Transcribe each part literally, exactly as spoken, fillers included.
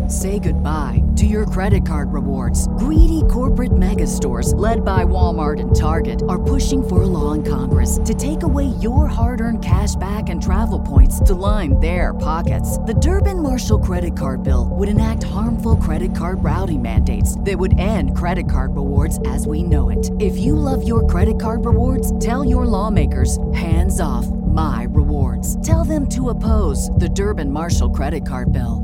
Say goodbye to your credit card rewards. Greedy corporate mega stores, led by Walmart and Target, are pushing for a law in Congress to take away your hard-earned cash back and travel points to line their pockets. The Durbin-Marshall credit card bill would enact harmful credit card routing mandates that would end credit card rewards as we know it. If you love your credit card rewards, tell your lawmakers, hands off my rewards. Tell them to oppose the Durbin-Marshall credit card bill.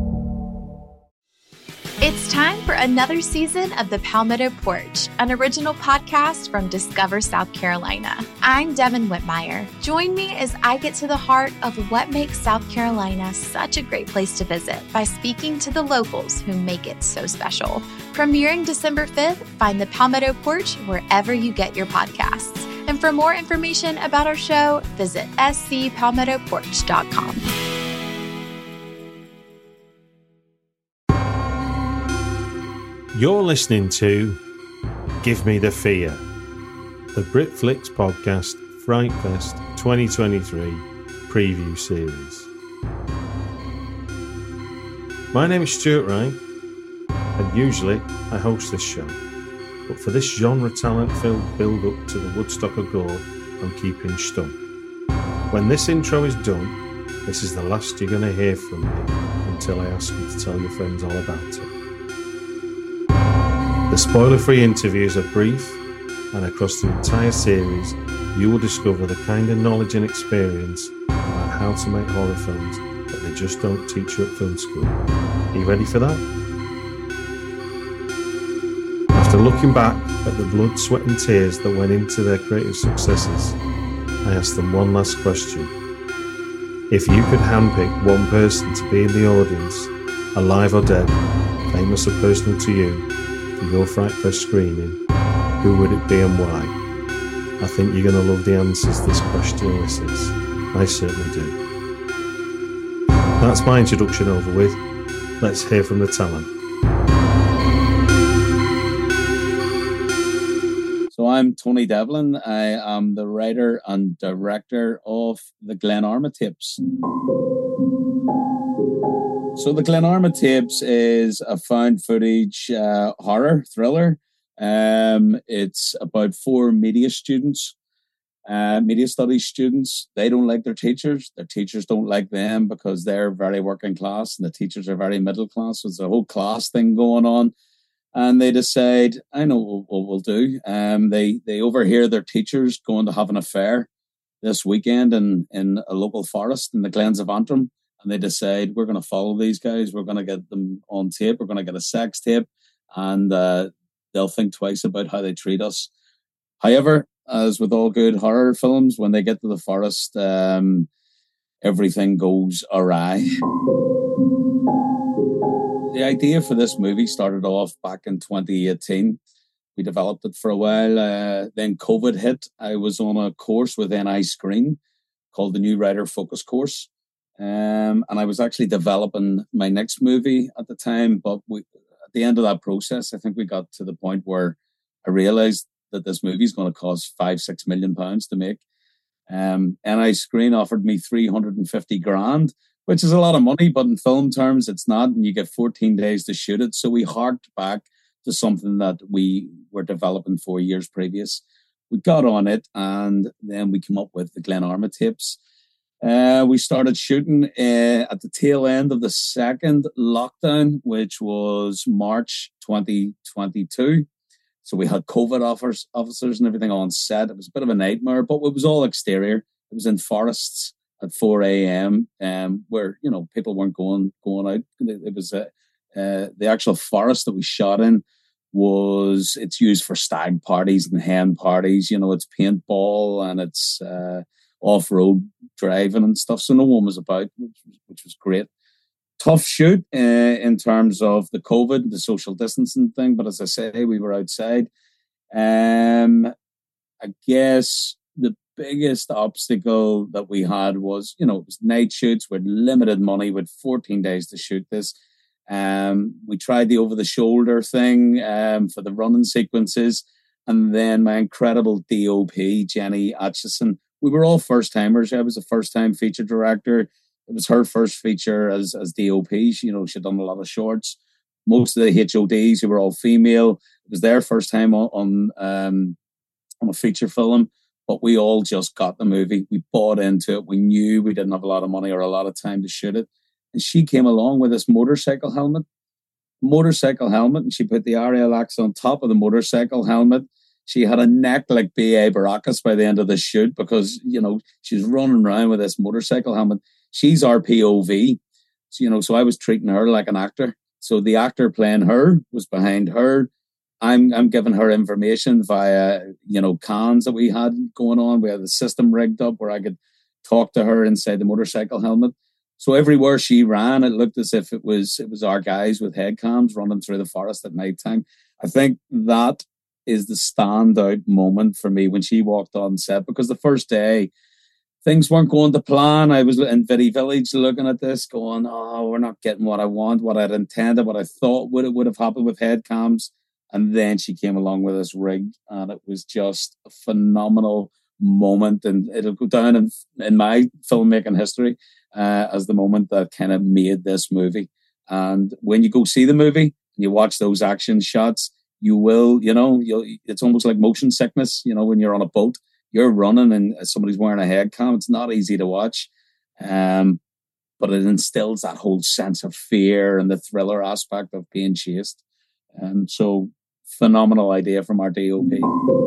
It's time for another season of the Palmetto Porch, an original podcast from Discover South Carolina. I'm Devin Whitmire. Join me as I get to the heart of what makes South Carolina such a great place to visit by speaking to the locals who make it so special. Premiering December fifth, find the Palmetto Porch wherever you get your podcasts. And for more information about our show, visit s c palmetto porch dot com. You're listening to Give Me the Fear, the Britflix podcast Fright Fest twenty twenty-three preview series. My name is Stuart Wright, and usually I host this show, but for this genre talent-filled build-up to the Woodstock of Gore, I'm keeping stum. When this intro is done, this is the last you're going to hear from me until I ask you to tell your friends all about it. The spoiler-free interviews are brief, and across the entire series, you will discover the kind of knowledge and experience about how to make horror films that they just don't teach you at film school. Are you ready for that? After looking back at the blood, sweat and tears that went into their creative successes, I asked them one last question. If you could handpick one person to be in the audience, alive or dead, famous or personal to you, for your Fright Fest screening, who would it be and why? I think you're going to love the answers this question elicits. I certainly do. That's my introduction over with. Let's hear from the talent. So I'm Tony Devlin. I am the writer and director of the Glenarma Tapes. So the Glenarma Tapes is a found footage uh, horror thriller. Um, it's about four media students, uh, media studies students. They don't like their teachers. Their teachers don't like them because they're very working class and the teachers are very middle class. So there's a whole class thing going on. And they decide, I know what, what we'll do. Um, they, they overhear their teachers going to have an affair this weekend in, in a local forest in the Glens of Antrim. And they decide, we're going to follow these guys. We're going to get them on tape. We're going to get a sex tape. And uh, they'll think twice about how they treat us. However, as with all good horror films, when they get to the forest, um, everything goes awry. The idea for this movie started off back in twenty eighteen. We developed it for a while. Uh, then COVID hit. I was on a course with N I Screen called the New Writer Focus Course. Um, and I was actually developing my next movie at the time. But we, at the end of that process, I think we got to the point where I realized that this movie is going to cost five, six million pounds to make. Um, N I Screen offered me three hundred fifty grand, which is a lot of money, but in film terms, it's not. And you get fourteen days to shoot it. So we harked back to something that we were developing four years previous. We got on it, and then we came up with the Glenarma Tapes. Uh, we started shooting uh, at the tail end of the second lockdown, which was March twenty twenty-two. So we had COVID offers, officers and everything on set. It was a bit of a nightmare, but it was all exterior. It was in forests at four a.m. Um, where, you know, people weren't going going out. It, it was uh, uh, the actual forest that we shot in was, it's used for stag parties and hen parties. You know, it's paintball and it's uh, off-road driving and stuff. So no one was about, which, which was great. Tough shoot uh, in terms of the COVID, the social distancing thing. But as I say, we were outside. Um, I guess the biggest obstacle that we had was, you know, it was night shoots with limited money, with fourteen days to shoot this. Um, we tried the over-the-shoulder thing um, for the running sequences. And then my incredible D O P, Jenny Atchison. We were all first-timers. I was a first-time feature director. It was her first feature as as D O P. She, you know, she'd done a lot of shorts. most of the H O Ds who were all female. It was their first time on on, um, on a feature film, but we all just got the movie. We bought into it. We knew we didn't have a lot of money or a lot of time to shoot it. And she came along with this motorcycle helmet, motorcycle helmet, and she put the Ariel Axe on top of the motorcycle helmet. She had a neck like B A Baracus by the end of the shoot because, you know, she's running around with this motorcycle helmet. She's our P O V. So, you know, so I was treating her like an actor. So the actor playing her was behind her. I'm I'm giving her information via, you know, cans that we had going on. We had the system rigged up where I could talk to her inside the motorcycle helmet. So everywhere she ran, it looked as if it was it was our guys with head cams running through the forest at night time. I think that is the standout moment for me when she walked on set, because the first day things weren't going to plan. I was in Vidi Village looking at this going, oh, we're not getting what I want, what I'd intended, what I thought would, would have happened with head cams. And then she came along with this rig, and it was just a phenomenal moment. And it'll go down in, in my filmmaking history uh, as the moment that kind of made this movie. And when you go see the movie and you watch those action shots, you will, you know, you'll, it's almost like motion sickness, you know, when you're on a boat. You're running and somebody's wearing a head cam. It's not easy to watch. Um, but it instills that whole sense of fear and the thriller aspect of being chased. And so, phenomenal idea from our D O P.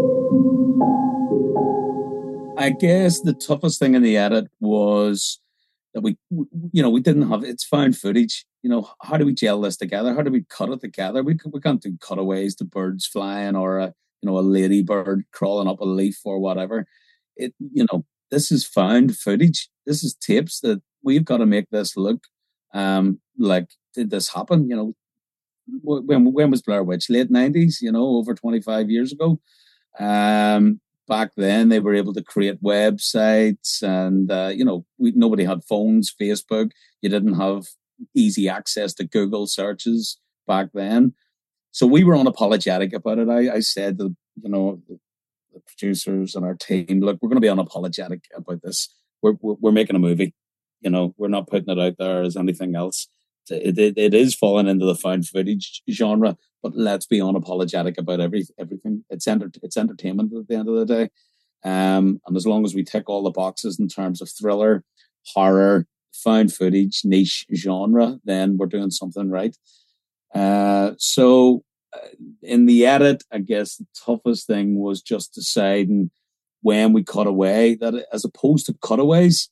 I guess the toughest thing in the edit was that we, you know, we didn't have, it's found footage. You know, how do we gel this together? How do we cut it together? We, we can't do cutaways to birds flying or a, you know, a ladybird crawling up a leaf or whatever. It, you know, this is found footage. This is tapes that we've got to make this look um, like, did this happen? You know, when when was Blair Witch? Late nineties, you know, over twenty-five years ago. Um, back then, they were able to create websites and, uh, you know, we, nobody had phones, Facebook. You didn't have easy access to Google searches back then. So we were unapologetic about it. I, I said to, you know, the, the producers and our team, look, we're going to be unapologetic about this. We're, we're we're making a movie. You know, we're not putting it out there as anything else. It, it, it is falling into the found footage genre, but let's be unapologetic about every, everything. It's enter, it's entertainment at the end of the day. Um, and as long as we tick all the boxes in terms of thriller, horror, found footage, niche genre, then we're doing something right. Uh, so uh, in the edit, I guess the toughest thing was just deciding when we cut away, that as opposed to cutaways,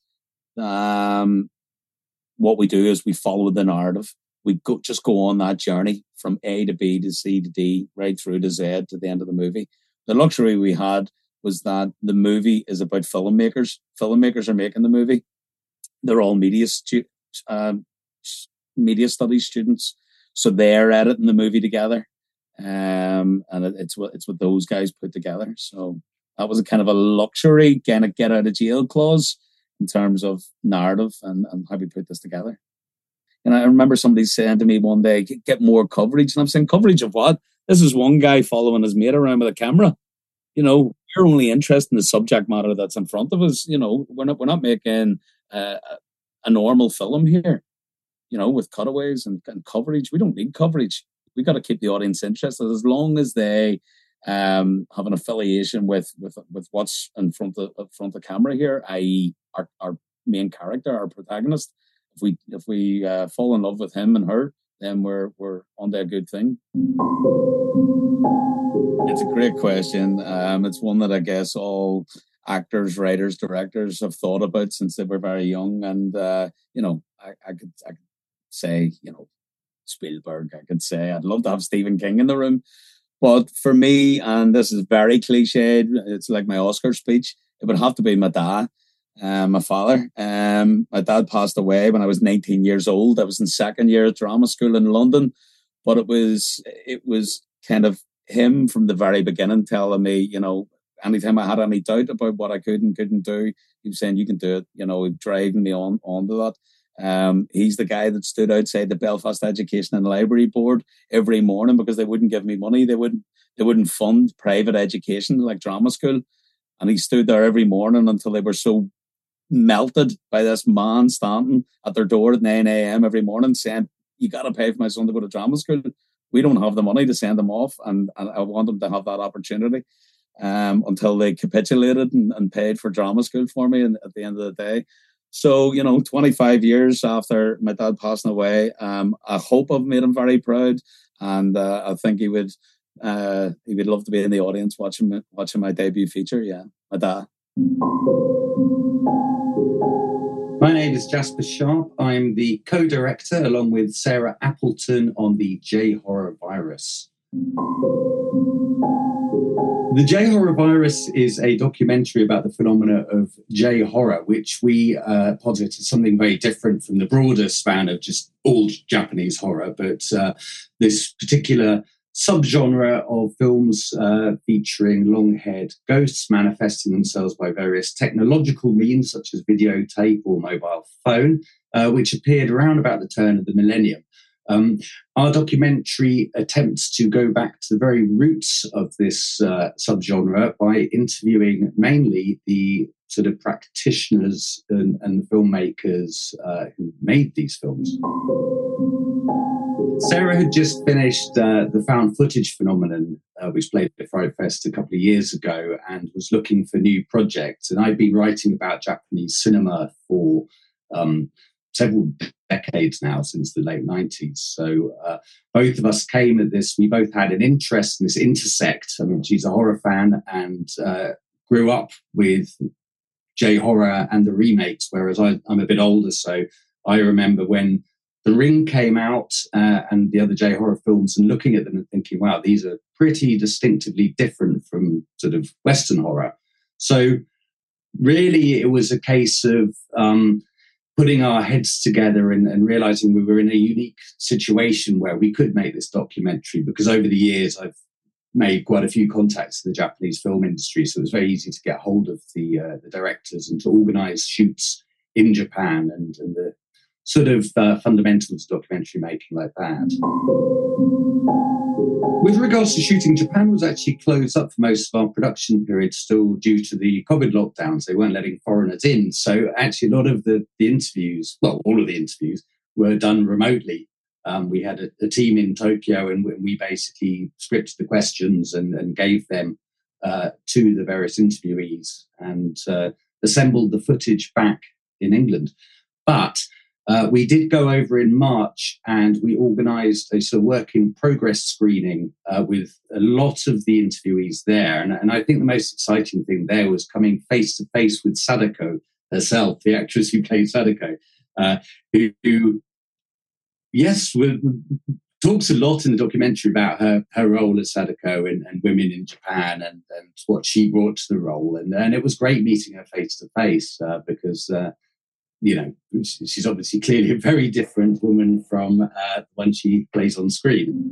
um, what we do is we follow the narrative. We go, just go on that journey from A to B to C to D, right through to Z to the end of the movie. The luxury we had was that the movie is about filmmakers. Filmmakers are making the movie. They're all media stu- uh, media studies students. So they're editing the movie together, um, and it, it's what it's what those guys put together. So that was a kind of a luxury, kind of get out of jail clause in terms of narrative and, and how we put this together. And I remember somebody saying to me one day, "Get more coverage," and I'm saying, "Coverage of what? This is one guy following his mate around with a camera. You know, we're only interested in the subject matter that's in front of us. You know, we're not we're not making uh, a normal film here. You know, with cutaways and, and coverage. We don't need coverage. We got to keep the audience interested as long as they um, have an affiliation with with with what's in front of in front of the camera here, that is, our our main character, our protagonist. If we if we uh, fall in love with him and her, then we're we're on to a good thing." It's a great question. Um, it's one that I guess all actors, writers, directors have thought about since they were very young. And uh, you know, I, I could I could say, you know, Spielberg. I could say I'd love to have Stephen King in the room. But for me, and this is very cliched, it's like my Oscar speech, it would have to be my dad, uh, my father. Um, my dad passed away when I was nineteen years old. I was in second year drama school in London, but it was it was kind of him from the very beginning telling me, you know, anytime I had any doubt about what I could and couldn't do, he was saying, "You can do it." You know, driving me on onto that. Um, he's the guy that stood outside the Belfast Education and Library Board every morning because they wouldn't give me money. They wouldn't, they wouldn't fund private education like drama school. And he stood there every morning until they were so melted by this man standing at their door at nine a.m. every morning saying, you got to pay for my son to go to drama school. We don't have the money to send them off, and, and I want them to have that opportunity um, until they capitulated and, and paid for drama school for me and, at the end of the day. So, you know, twenty-five years after my dad passing away, um, I hope I've made him very proud, and uh, I think he would uh, he would love to be in the audience watching watching my debut feature. Yeah, my dad. My name is Jasper Sharp. I'm the co-director, along with Sarah Appleton, on the J-Horror Virus. The J-Horror Virus is a documentary about the phenomena of J-Horror, which we uh, posit as something very different from the broader span of just all Japanese horror. But uh, this particular subgenre of films uh, featuring long-haired ghosts manifesting themselves by various technological means, such as videotape or mobile phone, uh, which appeared around about the turn of the millennium. Um, our documentary attempts to go back to the very roots of this uh, subgenre by interviewing mainly the sort of practitioners and, and filmmakers uh, who made these films. Sarah had just finished uh, the found footage phenomenon, uh, which played at Fright Fest a couple of years ago, and was looking for new projects. And I'd been writing about Japanese cinema for um, several decades now, since the late nineties. So uh, both of us came at this, we both had an interest in this intersect. I mean, she's a horror fan and uh, grew up with J-horror and the remakes, whereas I, I'm a bit older, so I remember when The Ring came out uh, and the other J-horror films, and looking at them and thinking, wow, these are pretty distinctively different from sort of Western horror. So really it was a case of um, putting our heads together and, and realizing we were in a unique situation where we could make this documentary, because over the years I've made quite a few contacts in the Japanese film industry, so it was very easy to get hold of the, uh, the directors and to organize shoots in Japan and, and the sort of uh, fundamentals of documentary making like that. With regards to shooting, Japan was actually closed up for most of our production period still due to the COVID lockdowns. They weren't letting foreigners in. So actually a lot of the, the interviews, well, all of the interviews were done remotely. Um, we had a, a team in Tokyo, and we basically scripted the questions and, and gave them uh, to the various interviewees and uh, assembled the footage back in England. But Uh, we did go over in March and we organised a sort of work in progress screening uh, with a lot of the interviewees there. And, and I think the most exciting thing there was coming face to face with Sadako herself, the actress who played Sadako, uh, who, who, yes, w- talks a lot in the documentary about her, her role as Sadako and, and women in Japan and, and what she brought to the role. And, and it was great meeting her face to face because uh, you know, she's obviously clearly a very different woman from uh, when she plays on screen.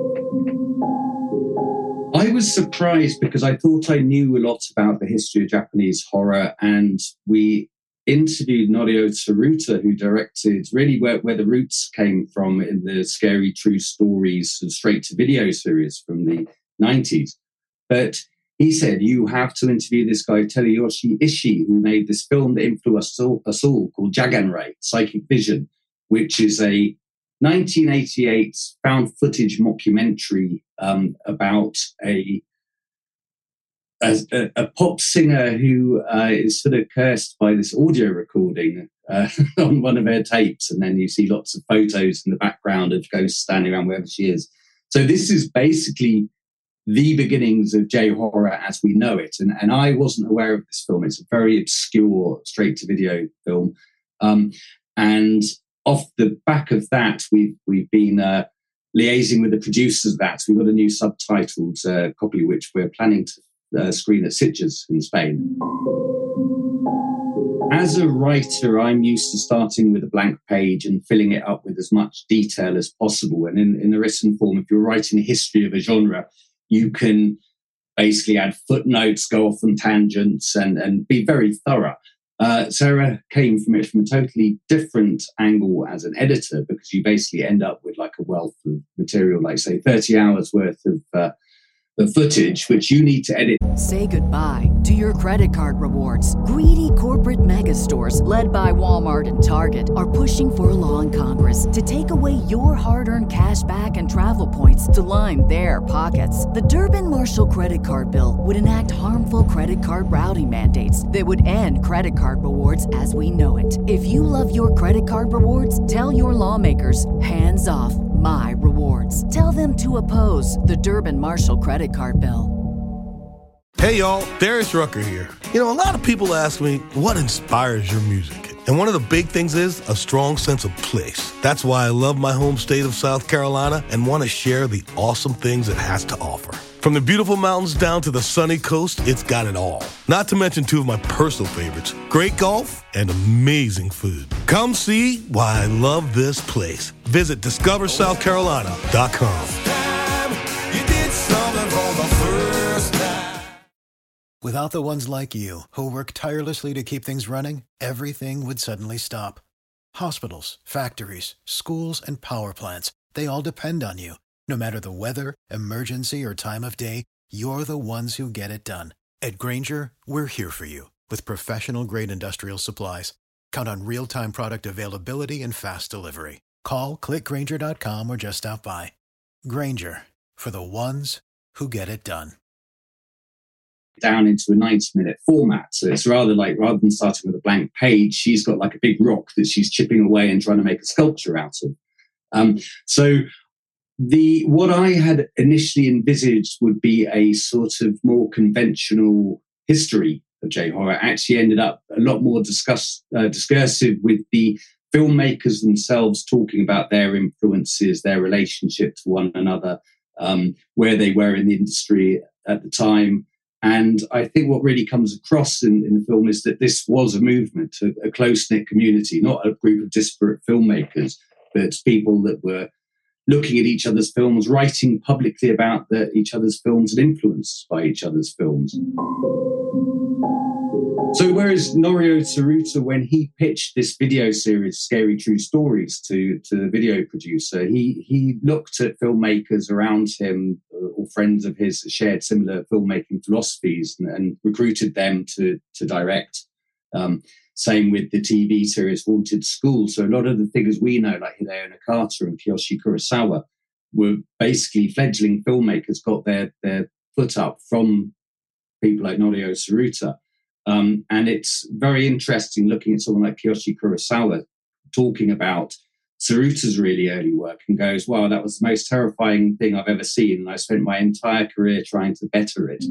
I was surprised because I thought I knew a lot about the history of Japanese horror, and we interviewed Norio Tsuruta, who directed really where, where the roots came from in the Scary True Stories straight-to-video series from the nineties. But he said, you have to interview this guy, Teruyoshi Ishii, who made this film that influenced us all, us all called Jaganrei, Psychic Vision, which is a nineteen eighty-eight found footage mockumentary um, about a, a, a pop singer who uh, is sort of cursed by this audio recording uh, on one of her tapes. And then you see lots of photos in the background of ghosts standing around wherever she is. So this is basically the beginnings of J-horror as we know it. And, and I wasn't aware of this film. It's a very obscure straight-to-video film. Um, and off the back of that, we've, we've been uh, liaising with the producers of that. So we've got a new subtitled uh, copy, which we're planning to uh, screen at Sitges in Spain. As a writer, I'm used to starting with a blank page and filling it up with as much detail as possible. And in, in the written form, if you're writing a history of a genre, you can basically add footnotes, go off on tangents, and, and be very thorough. Uh, Sarah came from it from a totally different angle as an editor, because you basically end up with like a wealth of material, like say thirty hours worth of uh, the footage, which you need to edit. Say goodbye to your credit card rewards. Greedy corporate mega stores, led by Walmart and Target, are pushing for a law in Congress to take away your hard-earned cash back and travel points to line their pockets. The Durbin-Marshall credit card bill would enact harmful credit card routing mandates that would end credit card rewards as we know it. If you love your credit card rewards, tell your lawmakers, hands off my rewards. Tell them to oppose the Durbin-Marshall credit card bill. Hey y'all, Darius Rucker here. You know, a lot of people ask me, what inspires your music? And one of the big things is a strong sense of place. That's why I love my home state of South Carolina and want to share the awesome things it has to offer. From the beautiful mountains down to the sunny coast, it's got it all. Not to mention two of my personal favorites, great golf and amazing food. Come see why I love this place. Visit discover south carolina dot com. Without the ones like you, who work tirelessly to keep things running, everything would suddenly stop. Hospitals, factories, schools, and power plants, they all depend on you. No matter the weather, emergency, or time of day, you're the ones who get it done. At Grainger, we're here for you with professional-grade industrial supplies. Count on real-time product availability and fast delivery. Call, click grainger dot com, or just stop by. Grainger, for the ones who get it done. Down into a ninety minute format. So it's rather like, rather than starting with a blank page, she's got like a big rock that she's chipping away and trying to make a sculpture out of. Um, so the what I had initially envisaged would be a sort of more conventional history of J-horror actually ended up a lot more discuss, uh, discursive with the filmmakers themselves talking about their influences, their relationship to one another, um, where they were in the industry at the time. And I think what really comes across in, in the film is that this was a movement, a, a close-knit community, not a group of disparate filmmakers, but people that were looking at each other's films, writing publicly about the, each other's films and influenced by each other's films. So whereas Norio Tsuruta, when he pitched this video series, Scary True Stories, to, to the video producer, he he looked at filmmakers around him or friends of his that shared similar filmmaking philosophies and, and recruited them to, to direct. Um, same with the T V series Haunted School. So a lot of the figures we know, like Hideo Nakata and Kiyoshi Kurosawa, were basically fledgling filmmakers, got their, their foot up from people like Norio Tsuruta. Um, and it's very interesting looking at someone like Kiyoshi Kurosawa talking about Tsuruta's really early work and goes, wow, that was the most terrifying thing I've ever seen. And I spent my entire career trying to better it.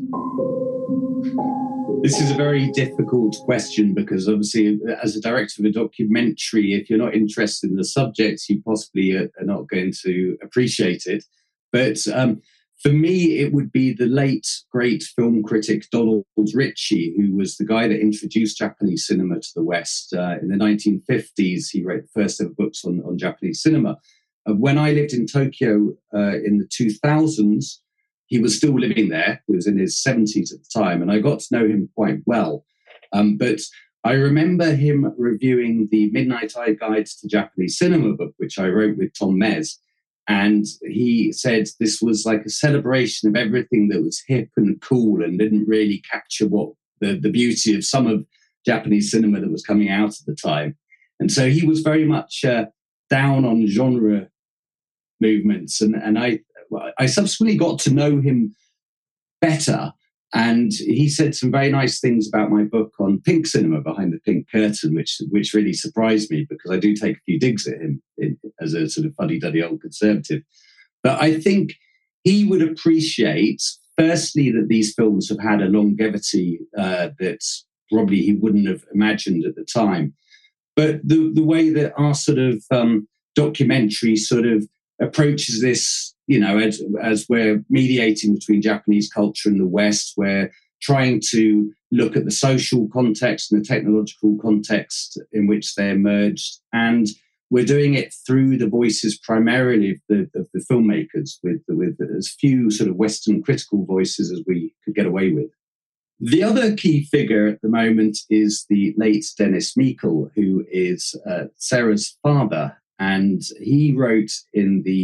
This is a very difficult question because obviously as a director of a documentary, if you're not interested in the subject, you possibly are, are not going to appreciate it. But um, for me, it would be the late, great film critic Donald Ritchie, who was the guy that introduced Japanese cinema to the West. Uh, in the nineteen fifties, he wrote the first ever books on, on Japanese cinema. Uh, when I lived in Tokyo uh, in the two thousands, he was still living there. He was in his seventies at the time, and I got to know him quite well. Um, but I remember him reviewing the Midnight Eye Guide to Japanese Cinema book, which I wrote with Tom Mez. And he said this was like a celebration of everything that was hip and cool and didn't really capture what the, the beauty of some of Japanese cinema that was coming out at the time. And so he was very much uh, down on genre movements. And, and I, I subsequently got to know him better. And he said some very nice things about my book on pink cinema, Behind the Pink Curtain, which which really surprised me because I do take a few digs at him in, as a sort of fuddy-duddy old conservative. But I think he would appreciate, firstly, that these films have had a longevity uh, that probably he wouldn't have imagined at the time. But the, the way that our sort of um, documentary sort of approaches this, you know, as, as we're mediating between Japanese culture and the West, we're trying to look at the social context and the technological context in which they're merged. And we're doing it through the voices primarily of the, of the filmmakers, with, with as few sort of Western critical voices as we could get away with. The other key figure at the moment is the late Dennis Meikle, who is uh, Sarah's father. And he wrote in the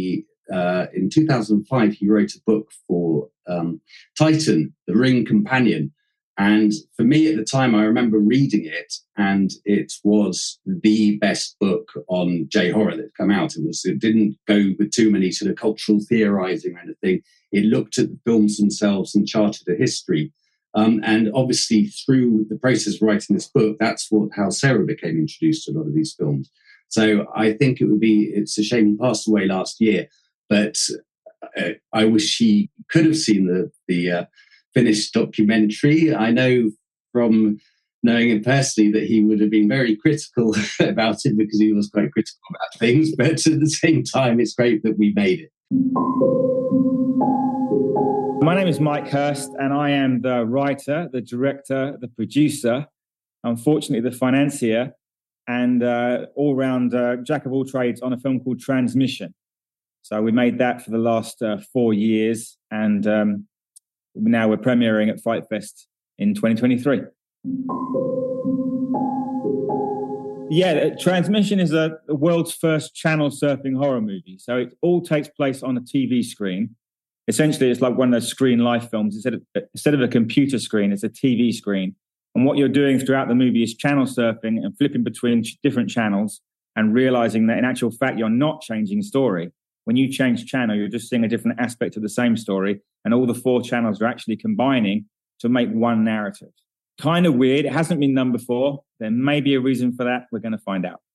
uh, in two thousand five, he wrote a book for um, Titan, The Ring Companion. And for me at the time, I remember reading it, and it was the best book on J-horror that had come out. It was, it didn't go with too many sort of cultural theorizing or anything. It looked at the films themselves and charted a history. Um, and obviously, through the process of writing this book, that's what how Sarah became introduced to a lot of these films. So I think it would be, it's a shame he passed away last year, but uh, I wish he could have seen the, the uh, finished documentary. I know from knowing him personally that he would have been very critical about it, because he was quite critical about things. But at the same time, it's great that we made it. My name is Mike Hurst, and I am the writer, the director, the producer, unfortunately the financier, and uh, all-round uh, jack of all trades on a film called Transmission. So we made that for the last uh, four years, and um, now we're premiering at Fright Fest in twenty twenty-three. Yeah, Transmission is a, the world's first channel surfing horror movie. So it all takes place on a T V screen. Essentially, it's like one of those screen life films. Instead of, instead of a computer screen, it's a T V screen. And what you're doing throughout the movie is channel surfing and flipping between different channels and realizing that in actual fact, you're not changing story. When you change channel, you're just seeing a different aspect of the same story. And all the four channels are actually combining to make one narrative. Kind of weird. It hasn't been done before. There may be a reason for that. We're going to find out.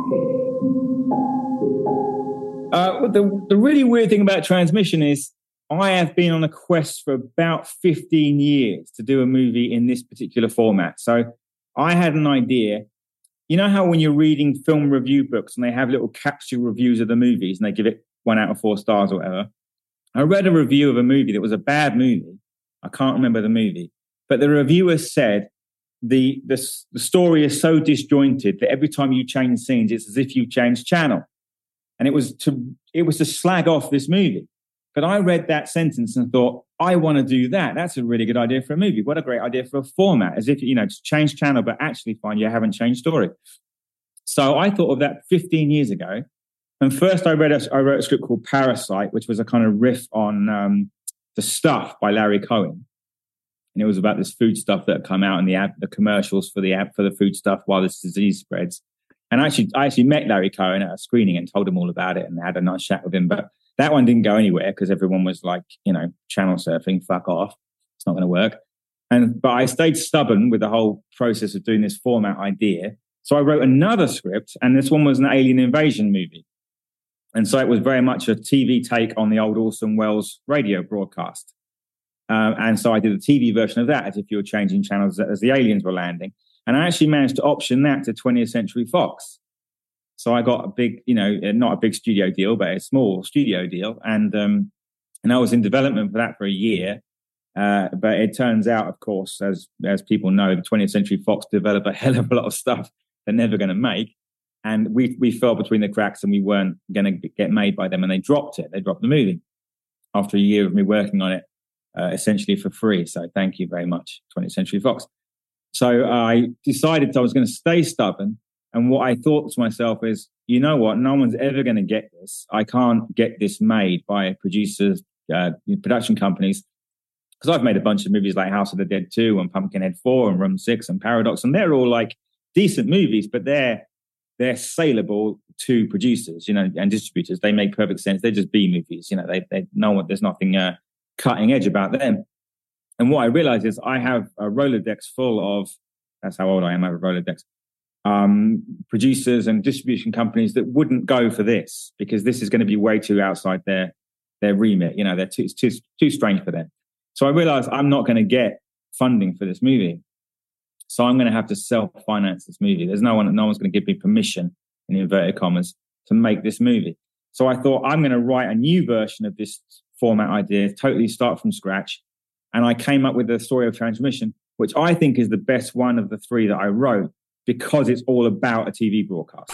Uh, the, the really weird thing about Transmission is I have been on a quest for about fifteen years to do a movie in this particular format. So I had an idea. You know how when you're reading film review books and they have little capsule reviews of the movies and they give it one out of four stars or whatever? I read a review of a movie that was a bad movie. I can't remember the movie. But the reviewer said the, the, the story is so disjointed that every time you change scenes, it's as if you changed channel. And it was to it was to slag off this movie. But I read that sentence and thought, I want to do that. That's a really good idea for a movie. What a great idea for a format. As if, you know, to change channel, but actually find you haven't changed story. So I thought of that fifteen years ago. And first I read a, I wrote a script called Parasite, which was a kind of riff on um, The Stuff by Larry Cohen. And it was about this food stuff that had come out in the ad, the commercials for the ad, for the food stuff while this disease spreads. And I actually, I actually met Larry Cohen at a screening and told him all about it and had a nice chat with him. But that one didn't go anywhere because everyone was like, you know, channel surfing, fuck off. It's not going to work. And but I stayed stubborn with the whole process of doing this format idea. So I wrote another script, and this one was an alien invasion movie. And so it was very much a T V take on the old Orson Welles radio broadcast. Um, and so I did a T V version of that as if you were changing channels as the aliens were landing. And I actually managed to option that to twentieth Century Fox. So I got a big, you know, not a big studio deal, but a small studio deal. And um, and I was in development for that for a year. Uh, but it turns out, of course, as as people know, the twentieth Century Fox develop a hell of a lot of stuff they're never going to make. And we we fell between the cracks and we weren't going to get made by them. And they dropped it. They dropped the movie after a year of me working on it, uh, essentially for free. So thank you very much, twentieth Century Fox. So uh, I decided I was going to stay stubborn. And what I thought to myself is, you know what? No one's ever going to get this. I can't get this made by producers, uh, production companies. Because I've made a bunch of movies like House of the Dead two and Pumpkinhead four and Room six and Paradox. And they're all like decent movies, but they're they're saleable to producers, you know, and distributors. They make perfect sense. They're just B movies. You know, they they no one, there's nothing uh, cutting edge about them. And what I realized is I have a Rolodex full of, that's how old I am, I have a Rolodex, um, producers and distribution companies that wouldn't go for this because this is going to be way too outside their their remit. You know, they're too, it's too, too strange for them. So I realized I'm not going to get funding for this movie. So I'm going to have to self-finance this movie. There's no one, no one's going to give me permission, in inverted commas, to make this movie. So I thought I'm going to write a new version of this format idea, totally start from scratch. And I came up with the story of Transmission, which I think is the best one of the three that I wrote because it's all about a T V broadcast.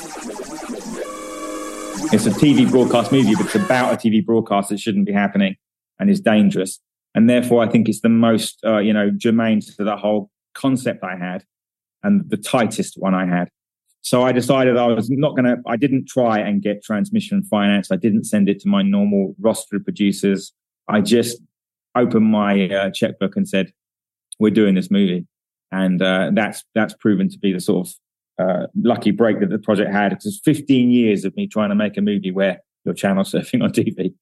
It's a T V broadcast movie, but it's about a T V broadcast that shouldn't be happening and is dangerous. And therefore, I think it's the most, uh, you know, germane to the whole concept I had and the tightest one I had. So I decided I was not going to, I didn't try and get transmission finance. I didn't send it to my normal roster of producers. I just opened my uh, checkbook and said, we're doing this movie. And uh, that's that's proven to be the sort of uh, lucky break that the project had. It was fifteen years of me trying to make a movie where you're channel surfing on T V.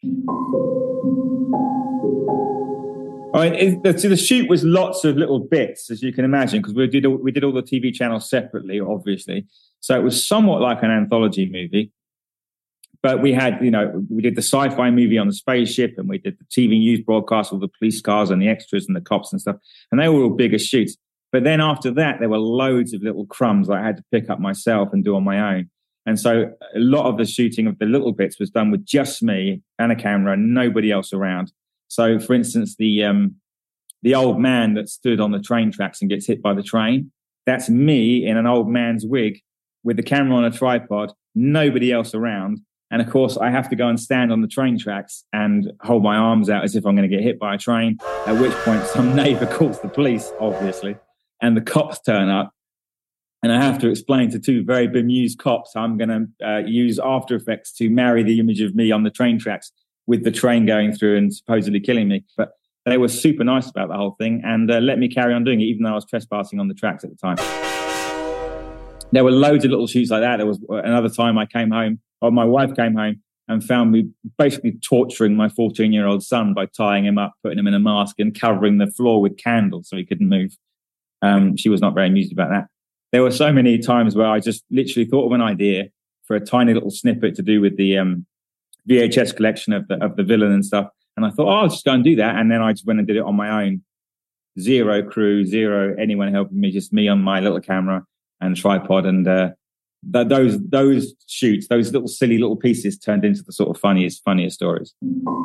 I mean, it, the, so the shoot was lots of little bits, as you can imagine, because we did all, we did all the T V channels separately, obviously. So it was somewhat like an anthology movie. But we had, you know, we did the sci-fi movie on the spaceship, and we did the T V news broadcast with the police cars and the extras and the cops and stuff. And they were all bigger shoots. But then after that, there were loads of little crumbs that I had to pick up myself and do on my own. And so a lot of the shooting of the little bits was done with just me and a camera and nobody else around. So, for instance, the um, the old man that stood on the train tracks and gets hit by the train, that's me in an old man's wig with the camera on a tripod, nobody else around. And, of course, I have to go and stand on the train tracks and hold my arms out as if I'm going to get hit by a train, at which point some neighbour calls the police, obviously, and the cops turn up. And I have to explain to two very bemused cops I'm going to uh, use After Effects to marry the image of me on the train tracks with the train going through and supposedly killing me. But they were super nice about the whole thing and uh, let me carry on doing it, even though I was trespassing on the tracks at the time. There were loads of little shoots like that. There was another time I came home, or my wife came home and found me basically torturing my fourteen-year-old son by tying him up, putting him in a mask and covering the floor with candles so he couldn't move. Um, she was not very amused about that. There were so many times where I just literally thought of an idea for a tiny little snippet to do with the um, V H S collection of the of the villain and stuff. And I thought, oh, I'll just go and do that. And then I just went and did it on my own. Zero crew, zero anyone helping me, just me on my little camera and tripod. And uh, th- those those shoots, those little silly little pieces turned into the sort of funniest, funniest stories.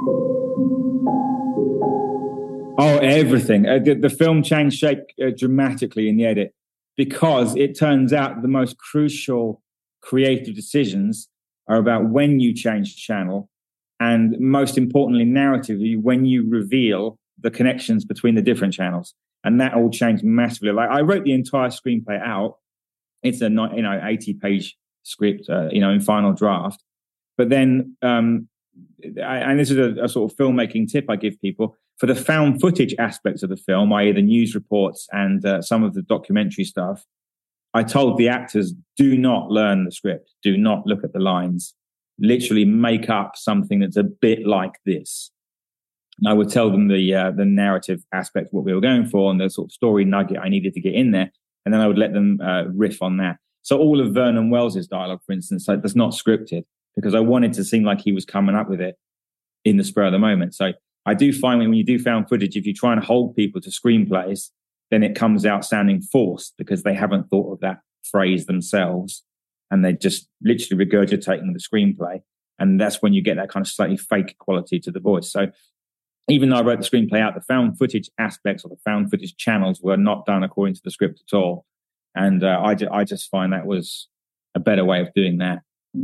Oh, everything. Uh, the, the film changed shape uh, dramatically in the edit because it turns out the most crucial creative decisions are about when you change channel and, most importantly, narratively, when you reveal the connections between the different channels. And that all changed massively. Like, I wrote the entire screenplay out. It's a you know eighty-page script, uh, you know, in final draft. But then, um, I, and this is a, a sort of filmmaking tip I give people, for the found footage aspects of the film, that is the news reports and uh, some of the documentary stuff, I told the actors, do not learn the script. Do not look at the lines. Literally make up something that's a bit like this. And I would tell them the uh, the narrative aspect of what we were going for and the sort of story nugget I needed to get in there. And then I would let them uh, riff on that. So all of Vernon Wells' dialogue, for instance, like, that's not scripted because I wanted to seem like he was coming up with it in the spur of the moment. So I do find when you do found footage, if you try and hold people to screenplays, then it comes out sounding forced because they haven't thought of that phrase themselves and they're just literally regurgitating the screenplay. And that's when you get that kind of slightly fake quality to the voice. So even though I wrote the screenplay out, the found footage aspects or the found footage channels were not done according to the script at all. And uh, I, I just find that was a better way of doing that.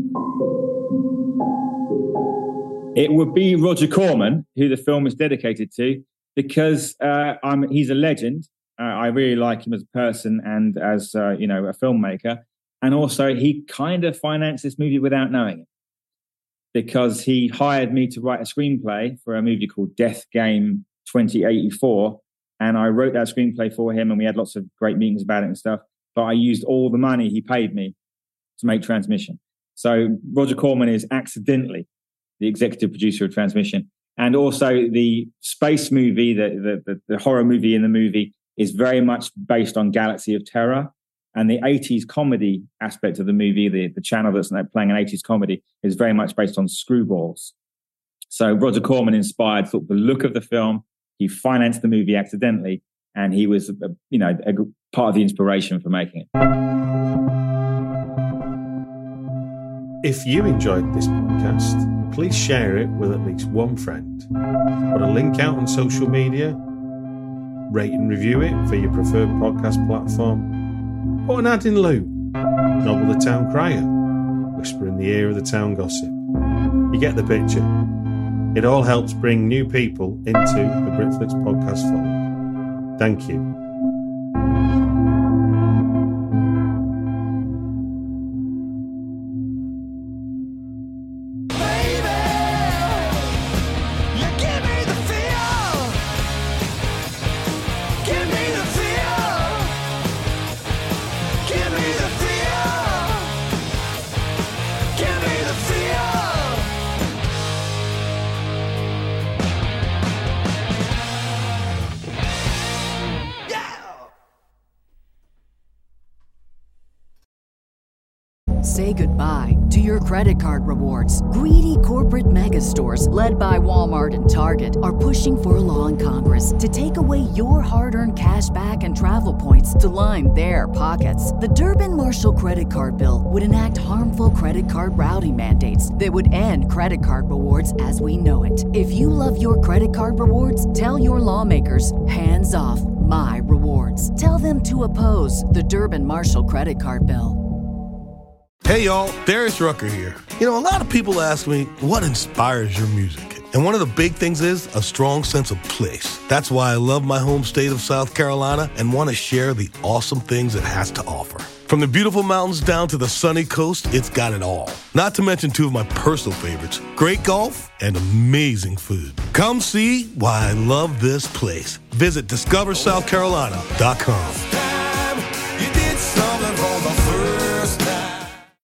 It would be Roger Corman, who the film is dedicated to, because uh, I'm, he's a legend. Uh, I really like him as a person and as, uh, you know, a filmmaker. And also he kind of financed this movie without knowing it because he hired me to write a screenplay for a movie called Death Game twenty eighty-four. And I wrote that screenplay for him and we had lots of great meetings about it and stuff. But I used all the money he paid me to make Transmission. So Roger Corman is accidentally the executive producer of Transmission. And also the space movie, the, the, the, the horror movie in the movie is very much based on Galaxy of Terror. And the eighties comedy aspect of the movie, the, the channel that's playing an eighties comedy, is very much based on Screwballs. So Roger Corman inspired sort of the look of the film. He financed the movie accidentally, and he was, a, you know, a part of the inspiration for making it. If you enjoyed this podcast, please share it with at least one friend. Put a link out on social media. Rate and review it for your preferred podcast platform. Put an ad in Loot. Novel the Town Crier. Whisper in the ear of the town gossip. You get the picture. It all helps bring new people into the Britflix podcast fold. Thank you. say goodbye to your credit card rewards. Greedy corporate mega stores, led by Walmart and Target, are pushing for a law in Congress to take away your hard-earned cash back and travel points to line their pockets. The Durbin-Marshall credit card bill would enact harmful credit card routing mandates that would end credit card rewards as we know it. If you love your credit card rewards, tell your lawmakers, hands off my rewards. Tell them to oppose the Durbin-Marshall credit card bill. Hey y'all, Darius Rucker here. You know, a lot of people ask me, what inspires your music? And one of the big things is a strong sense of place. That's why I love my home state of South Carolina and want to share the awesome things it has to offer. From the beautiful mountains down to the sunny coast, it's got it all. Not to mention two of my personal favorites, great golf and amazing food. Come see why I love this place. Visit discover south carolina dot com.